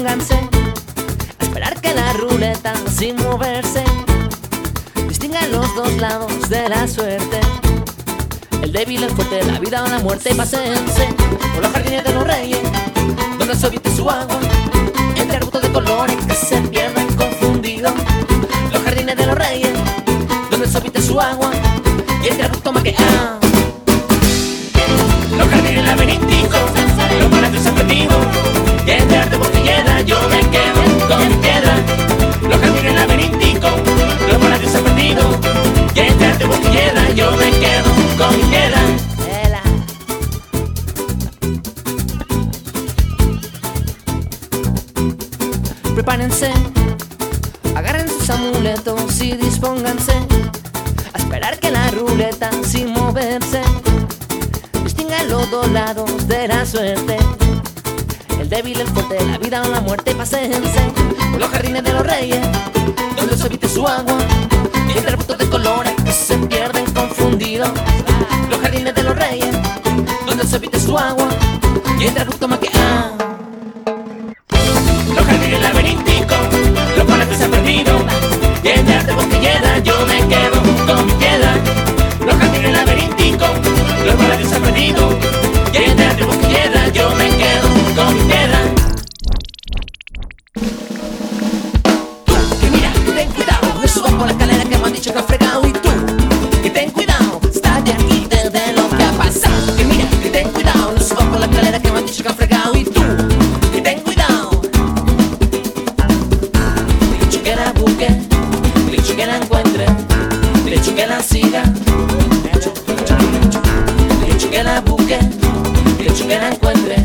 dispónganse a esperar que la ruleta, sin moverse, distinga los dos lados de la suerte. El débil, el fuerte, la vida o la muerte. Pásense por los jardines de los reyes, donde se vierte su agua, entre arbustos de colores que se pierden confundidos. Los jardines de los reyes, donde se vierte su agua, y entre arbustos maqueados. Los jardines laberínticos, los palacios han perdido, y entre arte botellera yo me quedo con mi piedra. Los jardines laberínticos, los palacios han perdido, y entre arte botellera yo me quedo con mi piedra. Prepárense, agarren sus amuletos y dispónganse a esperar que la ruleta, sin moverse, distinga los dos lados de la suerte. El débil, el fuerte, la vida o la muerte. Pásense por los jardines de los reyes, donde se vierte su agua, y entre arbustos de colores que se pierden confundidos. Los jardines de los reyes, donde se vierte su agua, y entre arbustos maqueados. Los jardines laberínticos, los palacios se han perdido, y entre arte botellera yo me quedo con mi piedra. Los jardines laberínticos, los palacios se han perdido, y entre arte botellera yo me quedo con mi piedra. Tú, que mira, ten cuidado, no subas por la escalera que me han dicho que has fregado. Y tú, que ten cuidado, estás de aquí desde lo que ha pasado. Que mira, que ten cuidado, no subas por la escalera que me han dicho que has fregado. Y tú, que ten cuidado, dicho que la busque, dicho que la encuentre, dicho que la siga, dicho que la busque, dicho que la encuentre.